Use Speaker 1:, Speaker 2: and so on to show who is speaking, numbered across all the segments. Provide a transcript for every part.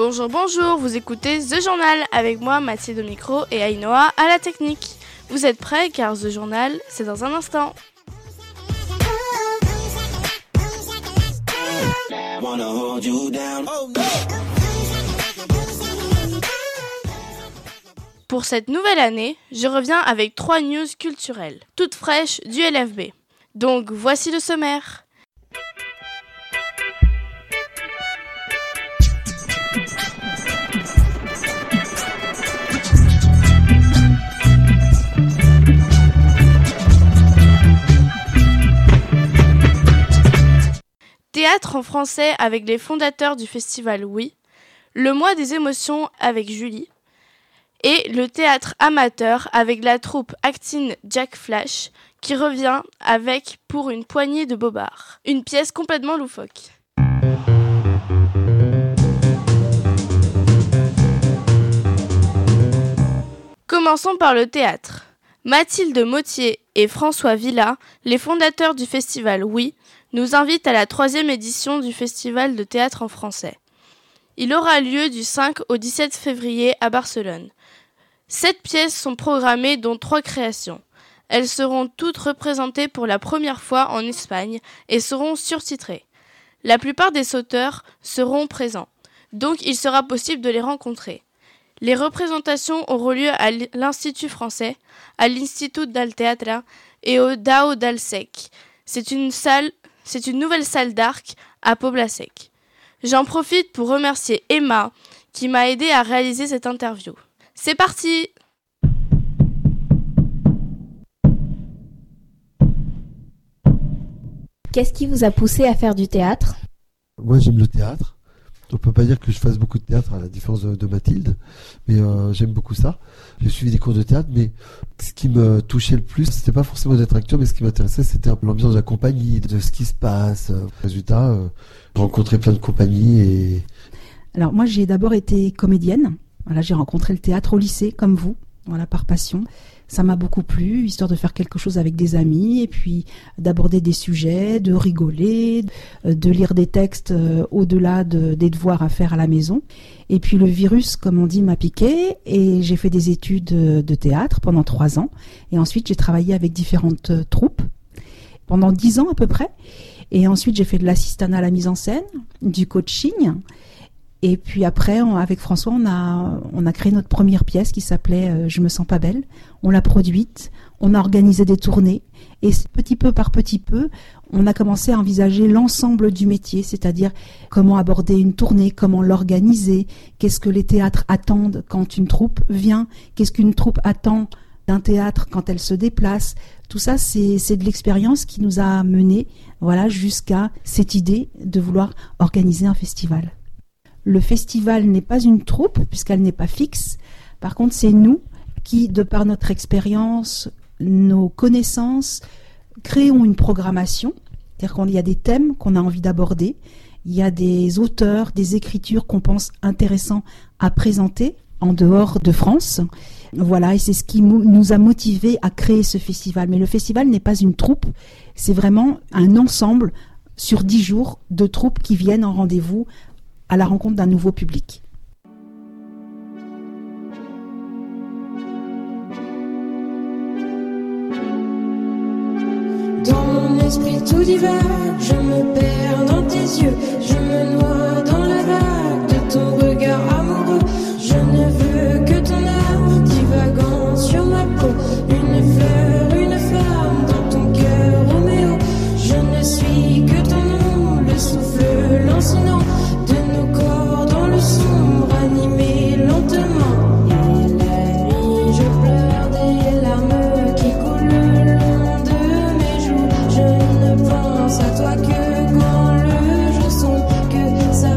Speaker 1: Bonjour, vous écoutez The Journal avec moi, Mathilde au micro et Ainoa à la technique. Vous êtes prêts car The Journal, c'est dans un instant. Pour cette nouvelle année, je reviens avec 3 news culturelles, toutes fraîches du LFB. Donc voici le sommaire. Théâtre en français avec les fondateurs du festival Oui, le mois des émotions avec Julie, et le théâtre amateur avec la troupe Acting Jack Flash qui revient avec Pour une poignée de bobards, une pièce complètement loufoque. Commençons par le théâtre. Mathilde Mottier et François Villa, les fondateurs du festival Oui, nous invitent à la 3e édition du festival de théâtre en français. Il aura lieu du 5 au 17 février à Barcelone. 7 pièces sont programmées, dont 3 créations. Elles seront toutes représentées pour la première fois en Espagne et seront surtitrées. La plupart des auteurs seront présents, donc il sera possible de les rencontrer. Les représentations auront lieu à l'Institut français, à l'Institut del Teatre et au Dao del Sec. C'est une nouvelle salle d'Arc à Pobla-Sec. J'en profite pour remercier Emma qui m'a aidé à réaliser cette interview. C'est parti!
Speaker 2: Qu'est-ce qui vous a poussé à faire du théâtre ?
Speaker 3: Moi, j'aime le théâtre. On peut pas dire que je fasse beaucoup de théâtre à la différence de Mathilde, mais j'aime beaucoup ça. J'ai suivi des cours de théâtre, mais ce qui me touchait le plus, c'était pas forcément d'être acteur, mais ce qui m'intéressait, c'était l'ambiance de la compagnie, de ce qui se passe. Résultat, j'ai rencontré plein de compagnies et...
Speaker 4: Alors moi, j'ai d'abord été comédienne. Voilà, j'ai rencontré le théâtre au lycée, comme vous, voilà, par passion. Ça m'a beaucoup plu, histoire de faire quelque chose avec des amis, et puis d'aborder des sujets, de rigoler, de lire des textes au-delà des devoirs à faire à la maison. Et puis le virus, comme on dit, m'a piqué, et j'ai fait des études de théâtre pendant 3 ans. Et ensuite, j'ai travaillé avec différentes troupes, pendant 10 ans à peu près. Et ensuite, j'ai fait de l'assistanat à la mise en scène, du coaching. Et puis après, avec François, on a créé notre première pièce qui s'appelait Je me sens pas belle. On l'a produite, on a organisé des tournées, et petit peu par petit peu, on a commencé à envisager l'ensemble du métier, c'est-à-dire comment aborder une tournée, comment l'organiser, qu'est-ce que les théâtres attendent quand une troupe vient, qu'est-ce qu'une troupe attend d'un théâtre quand elle se déplace. Tout ça, c'est de l'expérience qui nous a menés, voilà, jusqu'à cette idée de vouloir organiser un festival. Le festival n'est pas une troupe, puisqu'elle n'est pas fixe. Par contre, c'est nous qui, de par notre expérience, nos connaissances, créons une programmation. C'est-à-dire qu'il y a des thèmes qu'on a envie d'aborder. Il y a des auteurs, des écritures qu'on pense intéressants à présenter en dehors de France. Voilà, et c'est ce qui nous a motivés à créer ce festival. Mais le festival n'est pas une troupe, c'est vraiment un ensemble sur 10 jours de troupes qui viennent en rendez-vous à la rencontre d'un nouveau public.
Speaker 5: Dans mon esprit tout divague, je me perds dans tes yeux, je me noie dans la vague de ton regard amoureux. Je ne veux que ton âme divagant sur ma peau, une fleur, une flamme dans ton cœur, Roméo. Je ne suis que ton nom, le souffle lancinant de nos corps dans le sombre, animé lentement. Et la nuit, je pleure des larmes qui coulent le long de mes joues. Je ne pense à toi que quand le jour sombre, que ça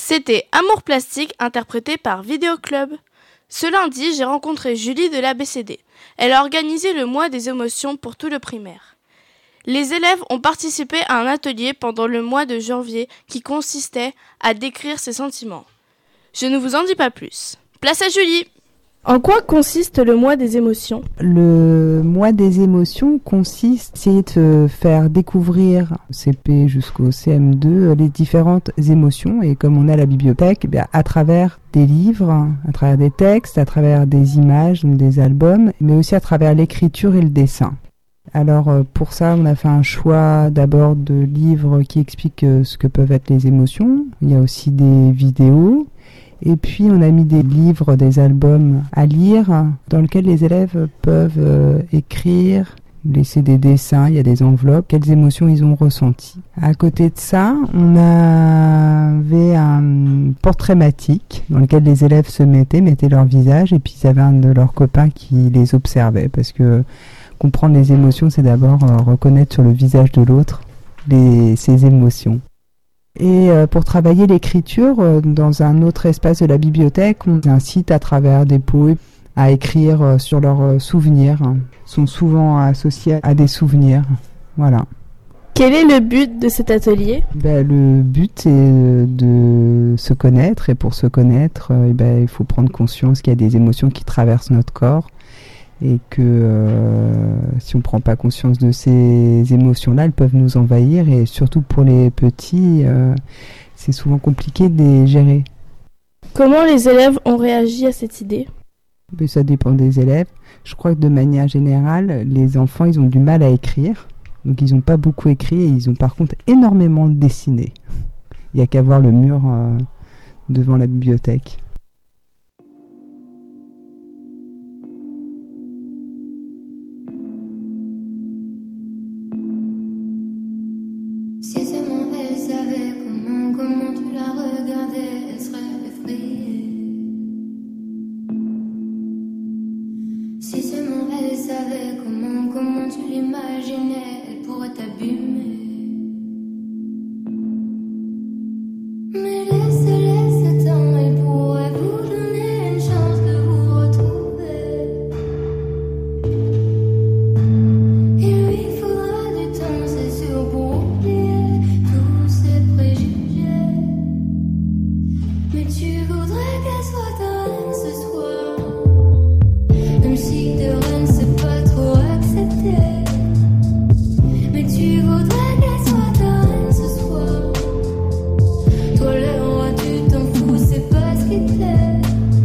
Speaker 1: C'était Amour plastique interprété par Vidéoclub. Ce lundi, j'ai rencontré Julie de l'ABCD. Elle a organisé le mois des émotions pour tout le primaire. Les élèves ont participé à un atelier pendant le mois de janvier qui consistait à décrire ses sentiments. Je ne vous en dis pas plus. Place à Julie. En quoi consiste le mois des émotions ?
Speaker 6: Le mois des émotions consiste à te faire découvrir CP jusqu'au CM2 les différentes émotions, et comme on a la bibliothèque, à travers des livres, à travers des textes, à travers des images, donc des albums, mais aussi à travers l'écriture et le dessin. Alors pour ça, on a fait un choix d'abord de livres qui expliquent ce que peuvent être les émotions. Il y a aussi des vidéos. Et puis on a mis des livres, des albums à lire dans lesquels les élèves peuvent écrire, laisser des dessins, il y a des enveloppes, quelles émotions ils ont ressenties. À côté de ça, on avait un portrait thématique dans lequel les élèves se mettaient leur visage, et puis ils avaient un de leurs copains qui les observait, parce que comprendre les émotions, c'est d'abord reconnaître sur le visage de l'autre ses émotions. Et pour travailler l'écriture, dans un autre espace de la bibliothèque, on incite à travers des poèmes à écrire sur leurs souvenirs. Ils sont souvent associés à des souvenirs. Voilà.
Speaker 1: Quel est le but de cet atelier ?
Speaker 6: Le but, c'est de se connaître. Et pour se connaître, il faut prendre conscience qu'il y a des émotions qui traversent notre corps. Et que si on ne prend pas conscience de ces émotions-là, elles peuvent nous envahir. Et surtout pour les petits, c'est souvent compliqué de les gérer.
Speaker 1: Comment les élèves ont réagi à cette idée ?
Speaker 6: Ça dépend des élèves. Je crois que de manière générale, les enfants, ils ont du mal à écrire. Donc ils n'ont pas beaucoup écrit, et ils ont par contre énormément dessiné. Il n'y a qu'à voir le mur devant la bibliothèque.
Speaker 5: Si seulement elle savait comment tu la regardais, elle serait effrayée. Si seulement elle savait comment tu l'imaginais, elle pourrait t'abîmer. Mais laisse temps, elle pourrait vous donner une chance de vous retrouver. Il lui faudra du temps, c'est sûr, pour oublier tous ces préjugés. Mais tu voudrais qu'elle soit ta reine ce soir, même si de reine c'est pas trop accepté. Mais tu voudrais qu'elle soit ta reine ce soir. Toi le roi, tu t'en fous, c'est pas ce qui te plaît.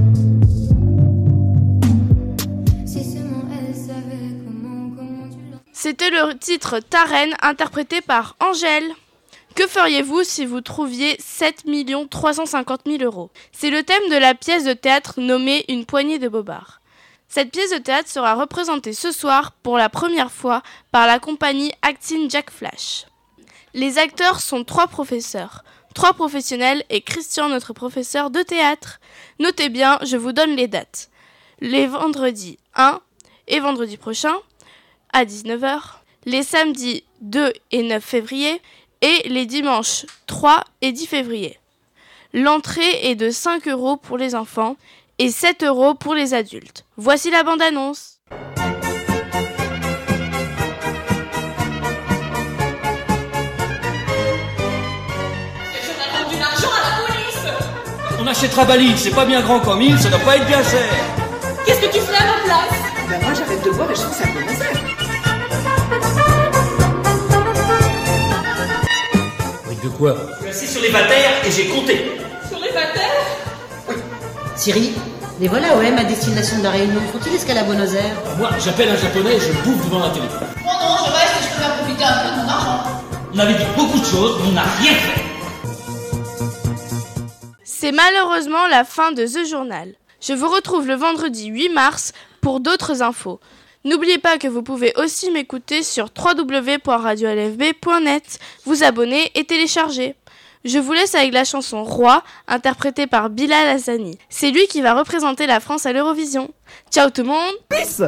Speaker 5: Si seulement elle savait comment tu l'as.
Speaker 1: C'était le titre Ta Reine, interprété par Angèle. Que feriez-vous si vous trouviez 7 350 000 €? C'est le thème de la pièce de théâtre nommée Une poignée de bobards. Cette pièce de théâtre sera représentée ce soir pour la première fois par la compagnie Acting Jack Flash. Les acteurs sont 3 professeurs, 3 professionnels et Christian, notre professeur de théâtre. Notez bien, je vous donne les dates. Les vendredis 1 et vendredi prochain à 19h, les samedis 2 et 9 février et les dimanches 3 et 10 février. L'entrée est de 5 € pour les enfants et 7 € pour les adultes. Voici la bande-annonce.
Speaker 7: On achètera Bali, c'est pas bien grand comme île, ça doit pas être bien cher.
Speaker 8: Qu'est-ce que tu fais à ma place ?
Speaker 9: Moi j'arrête de boire et je trouve ça un peu bazar.
Speaker 7: Avec de quoi ? Je suis assis sur les vatères et j'ai compté.
Speaker 8: Sur les vatères ?
Speaker 9: Oui. Cyril, les voilà OM à destination de la Réunion. Faut-ils escaler à Buenos Aires ?
Speaker 7: Moi, j'appelle un japonais et je bouffe devant la télé.
Speaker 8: Non, je reste et je peux faire profiter un peu de mon argent.
Speaker 7: On avait dit beaucoup de choses, mais on n'a rien fait.
Speaker 1: C'est malheureusement la fin de The Journal. Je vous retrouve le vendredi 8 mars pour d'autres infos. N'oubliez pas que vous pouvez aussi m'écouter sur www.radiolfb.net, vous abonner et télécharger. Je vous laisse avec la chanson Roi, interprétée par Bilal Hassani. C'est lui qui va représenter la France à l'Eurovision. Ciao tout le monde.
Speaker 10: Peace.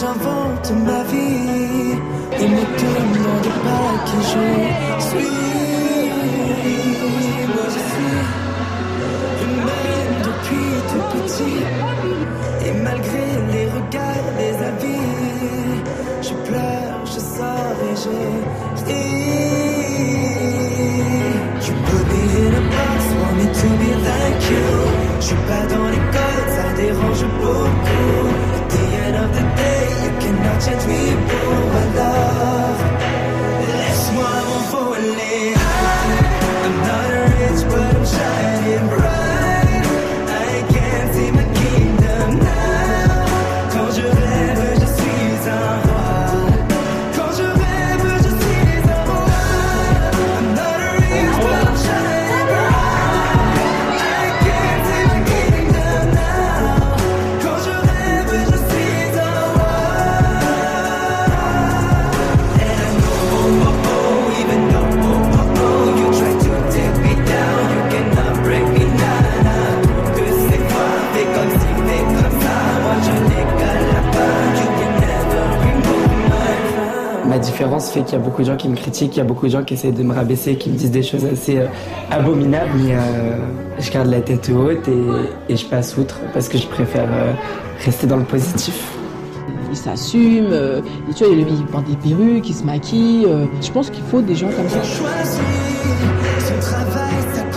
Speaker 5: j'invente ma vie et me demande pas qui je suis. Moi je suis humaine depuis tout petit, et malgré les regards des avis, je pleure, je sors et je ris. Tu peux be in a box, want me to be like you. Je suis pas dans les codes, ça dérange beaucoup. At the end of the day, you cannot change me pour alors laisse-moi m'envoler. I'm not rich but I'm shining bright. I can't see my kingdom now. Quand je rêve, je suis un roi. Quand je rêve, je suis un roi. I'm not rich but I'm shining bright. I can't see my kingdom now. Quand je rêve, je suis un roi. And I know, even though you try to take me down, you cannot break me down. Que c'est pas fait comme si fait comme ça. Moi je n'ai qu'à la fin. You can never remove my frown.
Speaker 10: Ma différence fait qu'il y a beaucoup de gens qui me critiquent, il y a beaucoup de gens qui essaient de me rabaisser, qui me disent des choses assez abominables, mais je garde la tête haute et je passe outre parce que je préfère rester dans le positif.
Speaker 11: Il s'assume, tu vois, il porte des perruques, il se maquille. Je pense qu'il faut des gens comme ça.
Speaker 5: Choisi son travail, sa